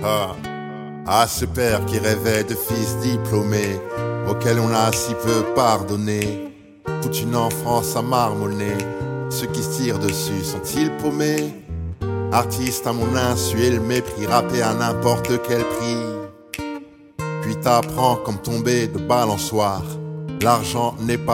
Ah, à ce père qui rêvait de fils diplômés, auquel on a si peu pardonné, toute une enfance à marmonner. Ceux qui se tirent dessus sont-ils paumés? Artiste à mon insu et le mépris, rappé à n'importe quel prix. Puis t'apprends comme tomber de balançoire, l'argent n'est pas